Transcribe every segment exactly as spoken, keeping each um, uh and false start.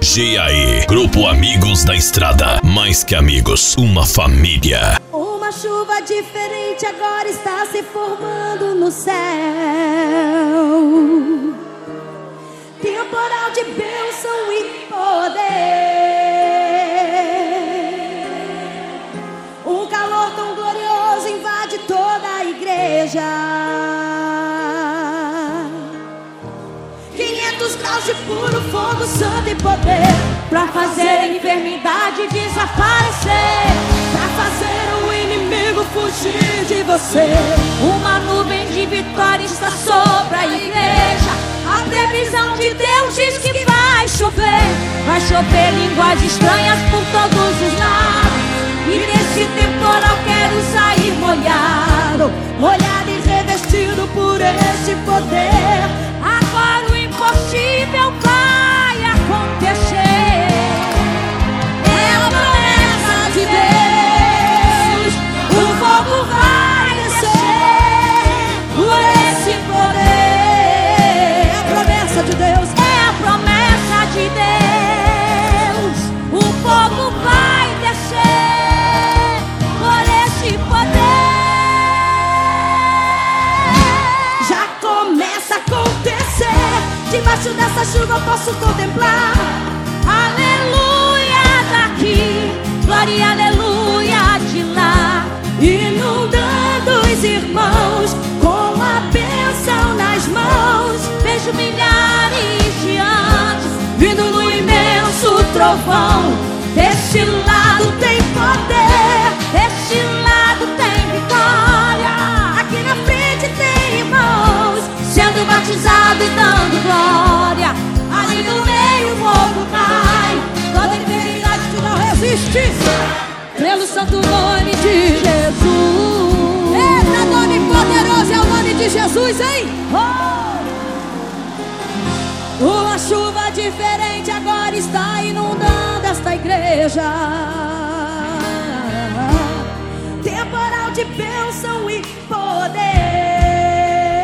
G A E, Grupo Amigos da Estrada. Mais que amigos, uma família. Uma chuva diferente agora está se formando no céu. Temporal de bênção e poder. Um calor tão glorioso invade toda a igreja. quinhentos graus de puro fogo, santo e poder, pra fazer a enfermidade desaparecer, pra fazer o inimigo fugir de você. Uma nuvem de vitória está sobre a igreja. A previsão de Deus diz que vai chover. Vai chover línguas estranhas por todos os lados. E nesse temporal quero sair molhado, molhado e revestido por esse poder. Agora o impossível vai acontecer. É a promessa de Deus. O fogo vai descer por esse poder. É a promessa de Deus. É a promessa de Deus. O fogo vai descer por esse poder. Já começa a acontecer. Debaixo dessa chuva eu posso contemplar. Aleluia daqui, glória, aleluia de lá. Inundando os irmãos com a bênção nas mãos. Vejo milhares de anjos vindo no imenso trovão. Deste lado tem poder, deste lado tem vitória. Aqui na frente tem irmãos sendo batizados e dando glória. Ali no meio o fogo cai, toda enfermidade que não resiste, pelo santo nome de Jesus. Eita, nome poderoso é o nome de Jesus, hein? Oh! Uma chuva diferente agora está inundando esta igreja. Temporal de bênção e poder.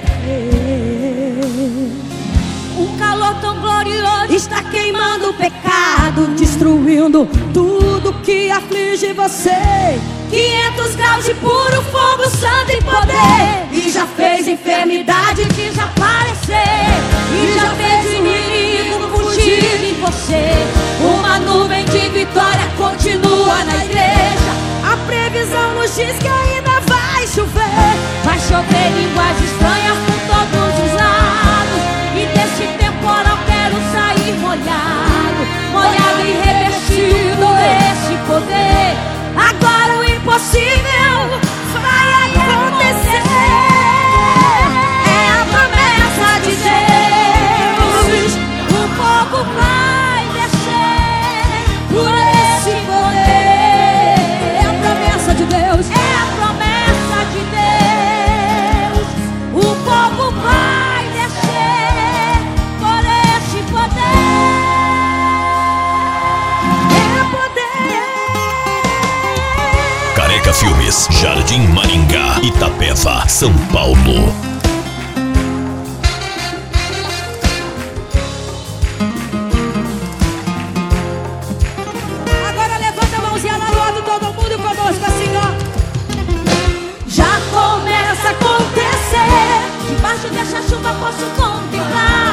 Um calor tão glorioso está queimando o pecado, destruindo tudo que aflige você. Quinhentos graus de puro fogo, santo e poder. E já fez enfermidade desaparecer. E já fez o inimigo fugir de você. Uma nuvem de vitória continua na igreja. A previsão nos diz que ainda vai chover. Vai chover línguas estranhas por todos os lados. E desse temporal quero sair molhado, molhado e revestido desse poder. Agora o impossível vai acontecer. É a promessa de Deus. O fogo vai descer por esse poder. É a promessa de Deus. É a promessa de Deus. O fogo vai descer por esse poder. É poder. Careca Filmes, Jardim Maringá, Itapeva, São Paulo. Agora levanta a mãozinha lá do lado, todo mundo conosco assim, ó. Já começa a acontecer. Debaixo dessa chuva posso contemplar.